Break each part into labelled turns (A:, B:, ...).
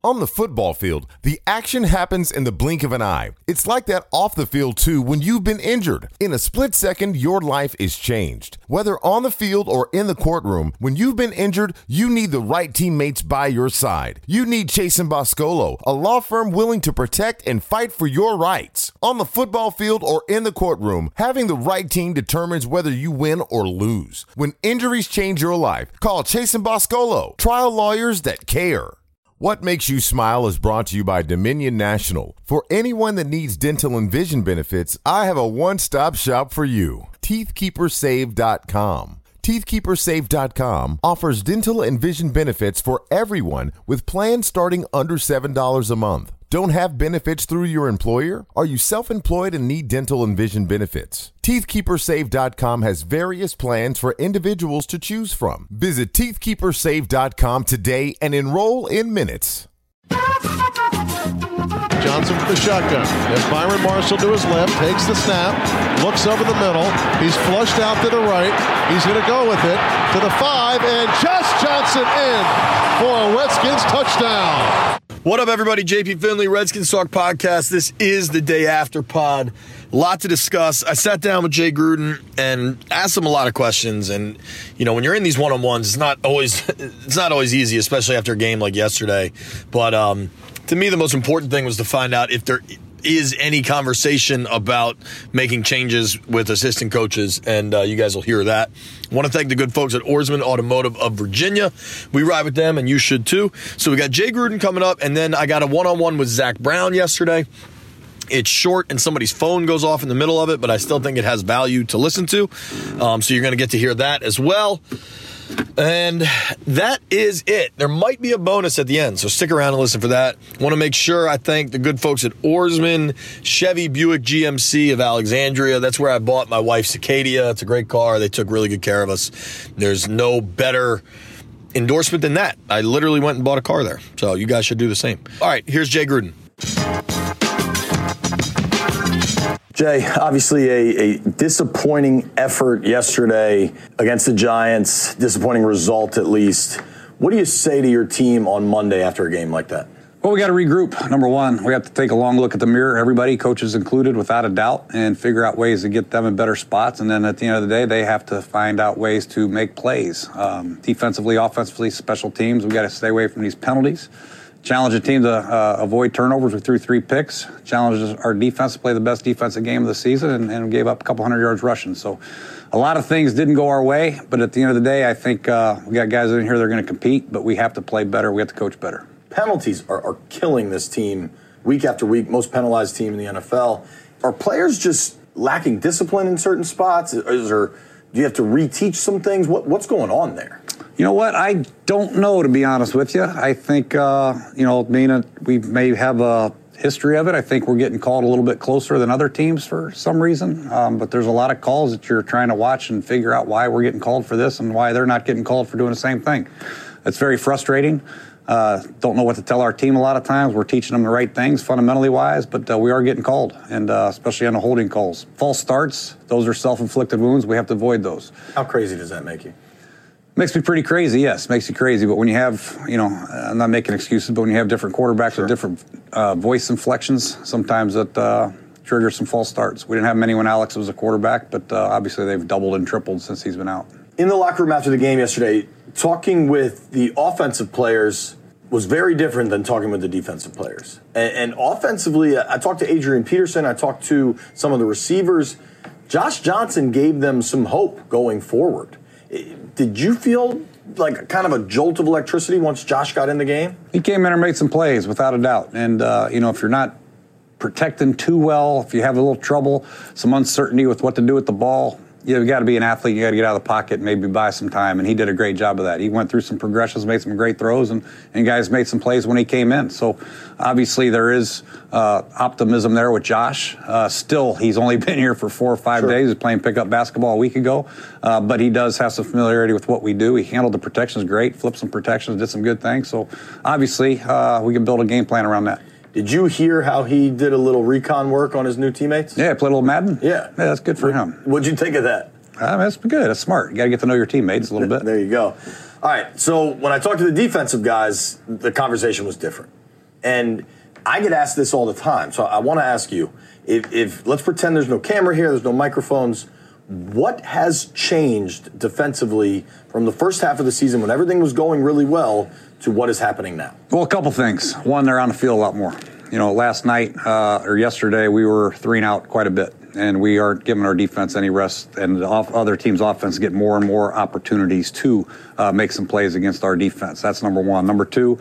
A: On the football field, the action happens in the blink of an eye. It's like that off the field too when you've been injured. In a split second, your life is changed. Whether on the field or in the courtroom, when you've been injured, you need the right teammates by your side. You need Chase & Boscolo, a law firm willing to protect and fight for your rights. On the football field or in the courtroom, having the right team determines whether you win or lose. When injuries change your life, call Chase & Boscolo, trial lawyers that care. What Makes You Smile is brought to you by Dominion National. For anyone that needs dental and vision benefits, I have a one-stop shop for you. TeethKeeperSave.com. TeethKeeperSave.com offers dental and vision benefits for everyone with plans starting under $7 a month. Don't have benefits through your employer? Are you self-employed and need dental and vision benefits? TeethKeeperSave.com has various plans for individuals to choose from. Visit TeethKeeperSave.com today and enroll in minutes.
B: Johnson with the shotgun. As Byron Marshall to his left, takes the snap, looks over the middle. He's flushed out to the right. He's going to go with it to the 5, and Josh Johnson in for a Redskins touchdown.
C: What up, everybody? JP Finley, Redskins Talk Podcast. This is the day after pod. A lot to discuss. I sat down with Jay Gruden and asked him a lot of questions. And, you know, when you're in these one-on-ones, it's not always easy, especially after a game like yesterday. But to me, the most important thing was to find out if there is any conversation about making changes with assistant coaches, and you guys will hear that. I want to thank the good folks at Oarsman Automotive of Virginia. We ride with them, and you should too. So we got Jay Gruden coming up, and then I got a one-on-one with Zach Brown yesterday. It's short, and somebody's phone goes off in the middle of it, but I still think it has value to listen to. So you're going to get to hear that as well. And that is it. There might be a bonus at the end, so stick around and listen for that. Want to make sure I thank the good folks at Oarsman, Chevy Buick GMC of Alexandria. That's where I bought my wife's Acadia. It's a great car. They took really good care of us. There's no better endorsement than that. I literally went and bought a car there, so you guys should do the same. All right, here's Jay Gruden.
D: Jay, obviously a disappointing effort yesterday against the Giants, disappointing result at least. What do you say to your team on Monday after a game like that?
E: Well, we got to regroup. Number one, we have to take a long look at the mirror, everybody, coaches included, without a doubt, and figure out ways to get them in better spots. And then at the end of the day, they have to find out ways to make plays. Defensively, offensively, special teams, we got to stay away from these penalties. Challenge the team to avoid turnovers. We threw 3 picks. Challenged our defense to play the best defensive game of the season and gave up a couple hundred yards rushing. So a lot of things didn't go our way, but at the end of the day, I think we got guys in here that are going to compete, but we have to play better. We have to coach better. Penalties are killing this team week after week, most penalized team in the NFL. Are players just lacking discipline in certain spots? Do you have to reteach some things? What's going on there? You know what? I don't know, to be honest with you. I think, we may have a history of it. I think we're getting called a little bit closer than other teams for some reason. But there's a lot of calls that you're trying to watch and figure out why we're getting called for this and why they're not getting called for doing the same thing. It's very frustrating. Don't know what to tell our team a lot of times. We're teaching them the right things fundamentally wise, but we are getting called, and especially on the holding calls. False starts, those are self-inflicted wounds. We have to avoid those. How crazy does that make you? Makes me pretty crazy, yes. Makes you crazy. But when you have, I'm not making excuses, but when you have different quarterbacks with different voice inflections, sometimes it triggers some false starts. We didn't have many when Alex was a quarterback, but obviously they've doubled and tripled since he's been out. In the locker room after the game yesterday, talking with the offensive players was very different than talking with the defensive players. And offensively, I talked to Adrian Peterson. I talked to some of the receivers. Josh Johnson gave them some hope going forward. Did you feel like kind of a jolt of electricity once Josh got in the game? He came in and made some plays, without a doubt. And, if you're not protecting too well, if you have a little trouble, some uncertainty with what to do with the ball, you got to be an athlete. You got to get out of the pocket and maybe buy some time. And he did a great job of that. He went through some progressions, made some great throws, and guys made some plays when he came in. So obviously there is optimism there with Josh. Still, he's only been here for 4 or 5 days. He was playing pickup basketball a week ago. But he does have some familiarity with what we do. He handled the protections great, flipped some protections, did some good things. So obviously we can build a game plan around that. Did you hear how he did a little recon work on his new teammates? Yeah, played a little Madden. Yeah, that's good for him. What'd you think of that? That's good. That's smart. You got to get to know your teammates a little bit. There you go. All right, so when I talked to the defensive guys, the conversation was different.
D: And I get asked this all the time, so I want to ask you, if let's pretend there's no camera here, there's no microphones, what has changed defensively from the first half of the season when everything was going really well to what is happening now?
E: Well, a couple things. One, they're on the field a lot more. Last night or yesterday, we were 3-and-out quite a bit, and we aren't giving our defense any rest, and the other team's offense get more and more opportunities to make some plays against our defense. That's number one. Number two,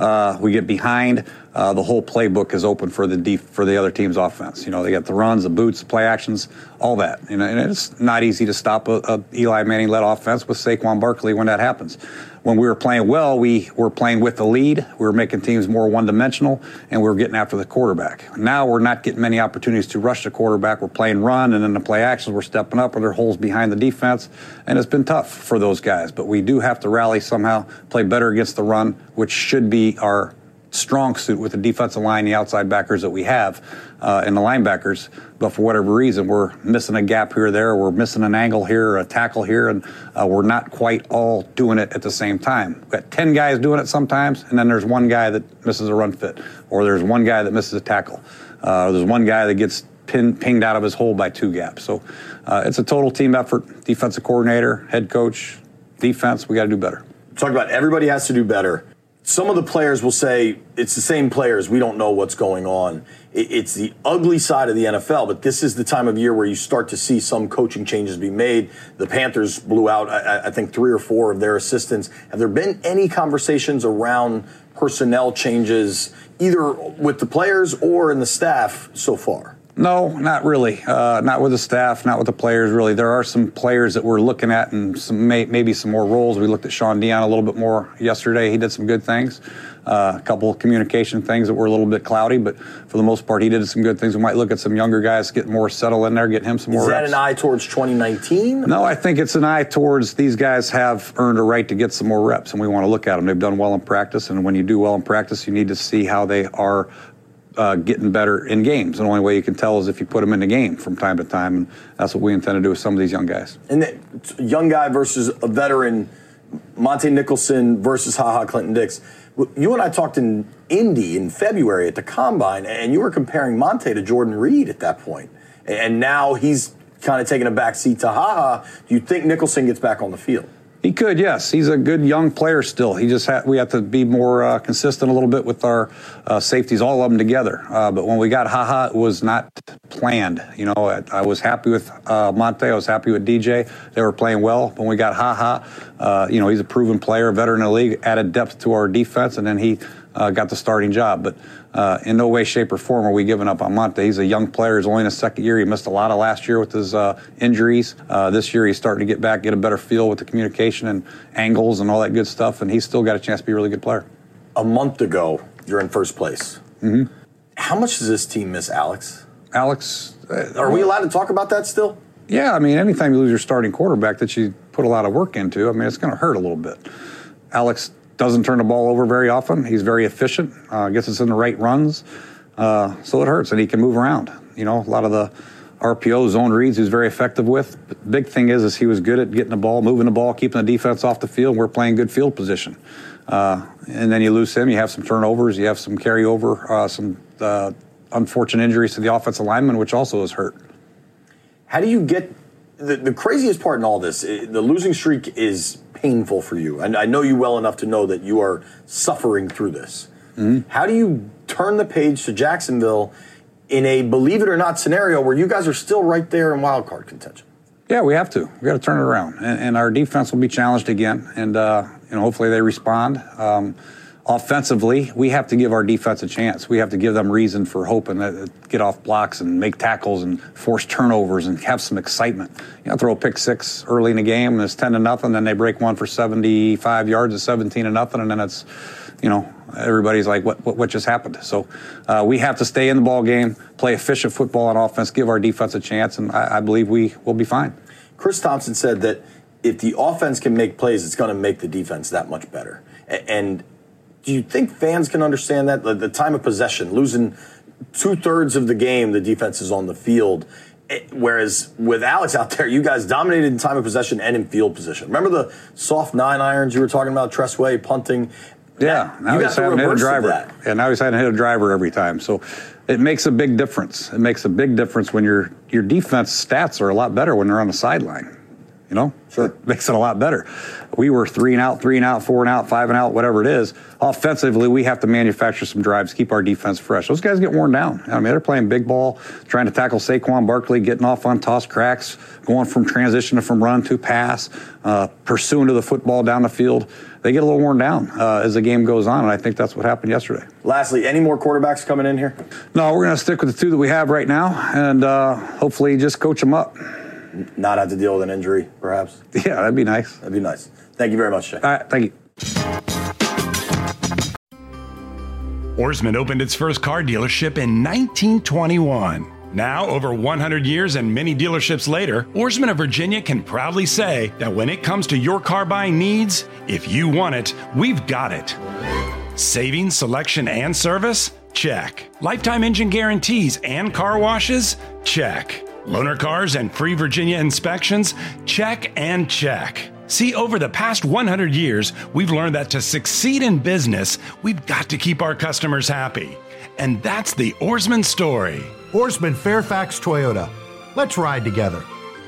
E: we get behind. The whole playbook is open for the other team's offense. They got the runs, the boots, the play actions, all that. And it's not easy to stop a Eli Manning-led offense with Saquon Barkley when that happens. When we were playing well, we were playing with the lead. We were making teams more one-dimensional, and we were getting after the quarterback. Now we're not getting many opportunities to rush the quarterback. We're playing run, and then the play actions, we're stepping up, or there are holes behind the defense, and it's been tough for those guys. But we do have to rally somehow, play better against the run, which should be our strong suit with the defensive line, the outside backers that we have, and the linebackers. But for whatever reason, we're missing a gap here or there. We're missing an angle here, or a tackle here, and we're not quite all doing it at the same time. We've got 10 guys doing it sometimes, and then there's one guy that misses a run fit, or there's one guy that misses a tackle. There's one guy that gets pinged out of his hole by 2 gaps. So it's a total team effort. Defensive coordinator, head coach, defense, we got to do better.
D: Talk about everybody has to do better. Some of the players will say it's the same players. We don't know what's going on. It's the ugly side of the NFL, but this is the time of year where you start to see some coaching changes be made. The Panthers blew out, I think, 3 or 4 of their assistants. Have there been any conversations around personnel changes, either with the players or in the staff so far?
E: No, not really. Not with the staff, not with the players, really. There are some players that we're looking at and maybe some more roles. We looked at Sean Dion a little bit more yesterday. He did some good things. A couple of communication things that were a little bit cloudy, but for the most part, he did some good things. We might look at some younger guys getting more settled in there, getting him some more reps.
D: Is that an eye towards 2019?
E: No, I think it's an eye towards these guys have earned a right to get some more reps, and we want to look at them. They've done well in practice, and when you do well in practice, you need to see how they are getting better in games. And the only way you can tell is if you put them in the game from time to time, and that's what we intend to do with some of these young guys.
D: And the young guy versus a veteran, Monte Nicholson versus HaHa Clinton-Dix. You and I talked in Indy in February at the Combine, and you were comparing Monte to Jordan Reed at that point. And now he's kind of taking a back seat to HaHa. Do you think Nicholson gets back on the field?
E: He could, yes. He's a good young player still. We have to be more consistent a little bit with our safeties, all of them together. But when we got HaHa, it was not planned. I was happy with Monte. I was happy with DJ. They were playing well. When we got HaHa, he's a proven player, a veteran in the league, added depth to our defense, and then he got the starting job. But in no way, shape, or form are we giving up on Monte. He's a young player. He's only in his second year. He missed a lot of last year with his injuries. This year he's starting to get back, get a better feel with the communication and angles and all that good stuff, and he's still got a chance to be a really good player.
D: A month ago, you're in first place.
E: Mm-hmm.
D: How much does this team miss Alex?
E: Alex.
D: Are we allowed to talk about that still?
E: Yeah, anytime you lose your starting quarterback that you put a lot of work into, it's going to hurt a little bit. Alex doesn't turn the ball over very often. He's very efficient, gets us in the right runs. So it hurts, and he can move around. A lot of the RPO zone reads he's very effective with. But the big thing is he was good at getting the ball, moving the ball, keeping the defense off the field. We're playing good field position. And then you lose him. You have some turnovers. You have some carryover, some unfortunate injuries to the offensive lineman, which also has hurt.
D: How do you get the craziest part in all this? The losing streak is painful for you. And I know you well enough to know that you are suffering through this. Mm-hmm. How do you turn the page to Jacksonville in a believe it or not scenario where you guys are still right there in wild card contention?
E: Yeah, we have to. We got to turn it around, and our defense will be challenged again. And hopefully they respond. Offensively, we have to give our defense a chance. We have to give them reason for hope and get off blocks and make tackles and force turnovers and have some excitement. Throw a pick six early in the game and it's 10-0, then they break one for 75 yards at 17-0, and then it's, everybody's like, what just happened? So we have to stay in the ball game, play efficient football on offense, give our defense a chance, and I believe we will be fine.
D: Chris Thompson said that if the offense can make plays, it's going to make the defense that much better. And do you think fans can understand that? The time of possession, losing 2/3 of the game, the defense is on the field. Whereas with Alex out there, you guys dominated in time of possession and in field position. Remember the soft 9-irons you were talking about, Tressway punting?
E: Yeah, now he's having to hit a driver. Yeah, now he's having to hit a driver every time. So it makes a big difference. It makes a big difference when your defense stats are a lot better when they're on the sideline. You know,
D: sure.
E: It makes it a lot better. We were 3 and out, 4 and out, 5 and out, whatever it is. Offensively, we have to manufacture some drives, keep our defense fresh. Those guys get worn down. I mean, they're playing big ball, trying to tackle Saquon Barkley, getting off on toss cracks, going from transition to from run to pass, pursuing to the football down the field. They get a little worn down as the game goes on, and I think that's what happened yesterday.
D: Lastly, any more quarterbacks coming in here?
E: No, we're going to stick with the 2 that we have right now, and hopefully just coach them up.
D: Not have to deal with an injury, perhaps?
E: Yeah, that'd be nice.
D: That'd be nice. Thank you very much, Jay.
E: All right, thank you.
F: Ourisman opened its first car dealership in 1921. Now, over 100 years and many dealerships later, Ourisman of Virginia can proudly say that when it comes to your car buying needs, if you want it, we've got it. Savings, selection, and service? Check. Lifetime engine guarantees and car washes? Check. Loaner cars and free Virginia inspections? Check and check. See, over the past 100 years, we've learned that to succeed in business, we've got to keep our customers happy. And that's the Ourisman story.
G: Ourisman Fairfax Toyota. Let's ride together.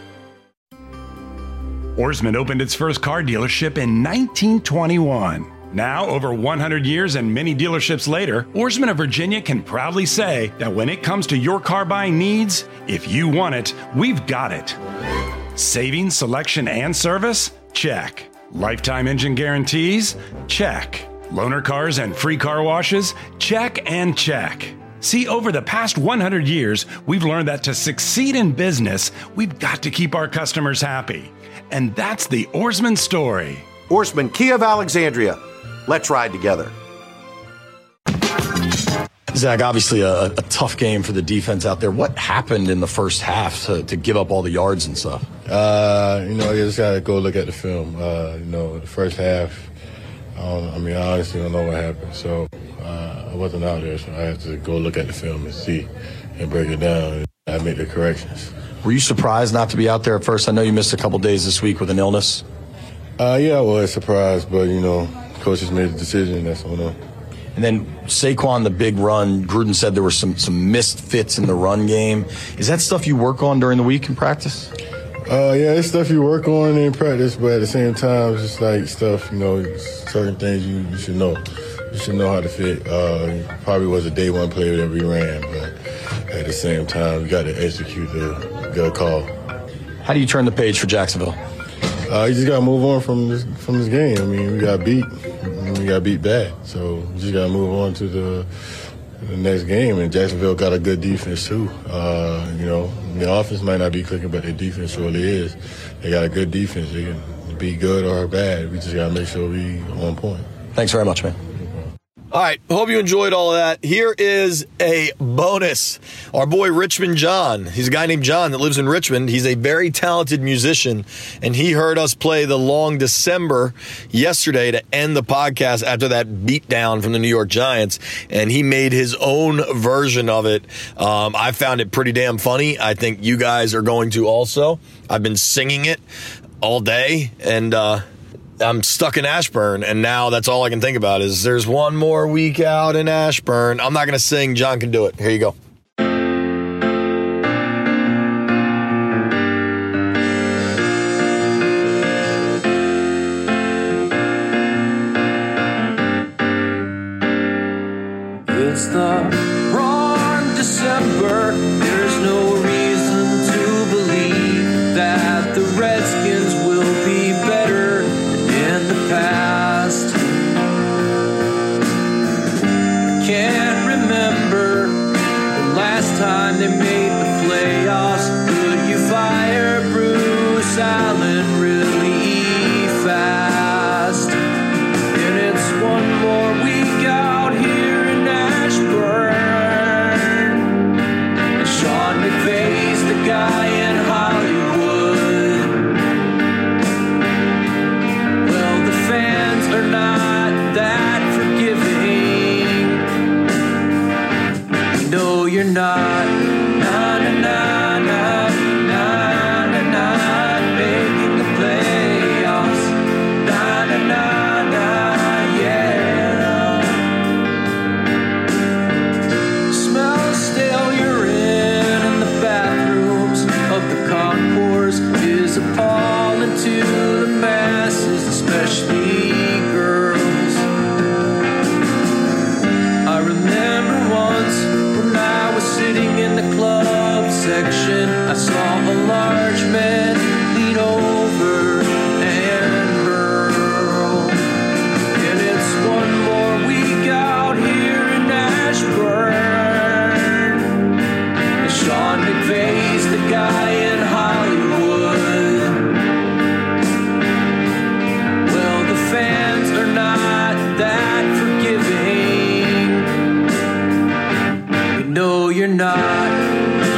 F: Ourisman opened its first car dealership in 1921. Now, over 100 years and many dealerships later, Ourisman of Virginia can proudly say that when it comes to your car buying needs, if you want it, we've got it. Savings, selection, and service? Check. Lifetime engine guarantees? Check. Loaner cars and free car washes? Check and check. See, over the past 100 years, we've learned that to succeed in business, we've got to keep our customers happy. And that's the Ourisman story.
G: Ourisman Kia of Alexandria. Let's ride together.
D: Zach, obviously a tough game for the defense out there. What happened in the first half to give up all the yards and stuff?
H: You just got to go look at the film. The first half, I honestly don't know what happened. So I wasn't out there, so I had to go look at the film and see and break it down and make the corrections.
D: Were you surprised not to be out there at first? I know you missed a couple days this week with an illness.
H: Yeah, I was surprised, but, coaches made a decision. That's on them.
D: And then Saquon, the big run, Gruden said there were some missed fits in the run game. Is that stuff you work on during the week in practice?
H: Yeah, it's stuff you work on in practice, but at the same time, it's just like stuff, certain things you should know. You should know how to fit. Probably was a day one play that we ran, but at the same time, we got to execute the good call.
D: How do you turn the page for Jacksonville?
H: You just got to move on from this game. We got beat. We got beat bad. So we just got to move on to the next game. And Jacksonville got a good defense, too. The offense might not be clicking, but their defense really is. They got a good defense. They can be good or bad. We just got to make sure we on point.
D: Thanks very much, man.
C: All right, hope you enjoyed all of that. Here is a bonus. Our boy Richmond John, he's a guy named John that lives in Richmond. He's a very talented musician, and he heard us play The Long December yesterday to end the podcast after that beatdown from the New York Giants, and he made his own version of it. I found it pretty damn funny. I think you guys are going to also. I've been singing it all day, and I'm stuck in Ashburn, and now that's all I can think about is there's one more week out in Ashburn. I'm not going to sing. John can do it. Here you go.
I: It's the wrong December. There's no reason to believe that the Redskins will be better in the past. I can't remember the last time they made the playoffs. Could you fire Bruce Allen really fast? And it's one more week out here in Ashburn. And Sean McVay's the guy in Hollywood. Well, the fans are not that forgiving. No, you're not. Na na na na na na na. Making the playoffs. Na na na na. Yeah. not.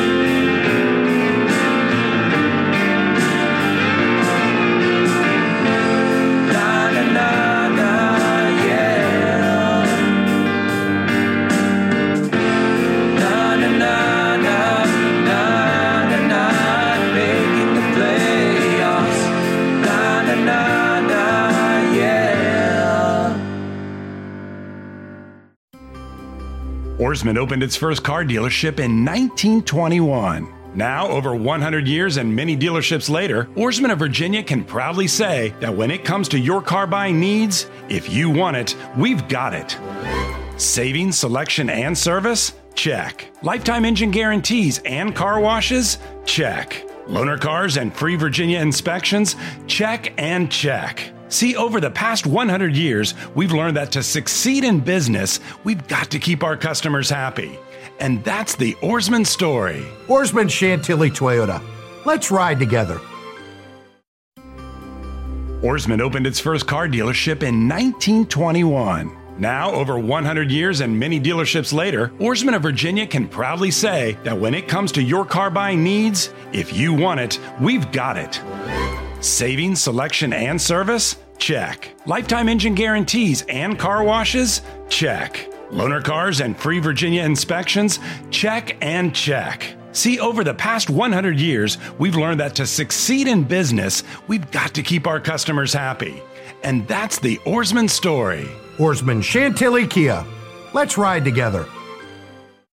F: Ourisman opened its first car dealership in 1921. Now, over 100 years and many dealerships later, Ourisman of Virginia can proudly say that when it comes to your car buying needs, if you want it, we've got it. Savings, selection, and service? Check. Lifetime engine guarantees and car washes? Check. Loaner cars and free Virginia inspections? Check and check. See, over the past 100 years, we've learned that to succeed in business, we've got to keep our customers happy. And that's the Ourisman story.
G: Ourisman Chantilly Toyota. Let's ride together.
F: Ourisman opened its first car dealership in 1921. Now, over 100 years and many dealerships later, Ourisman of Virginia can proudly say that when it comes to your car buying needs, if you want it, we've got it. Savings, selection, and service? Check. Lifetime engine guarantees and car washes? Check. Loaner cars and free Virginia inspections? Check and check. See, over the past 100 years, we've learned that to succeed in business, we've got to keep our customers happy. And that's the Ourisman story.
G: Ourisman Chantilly Kia. Let's ride together.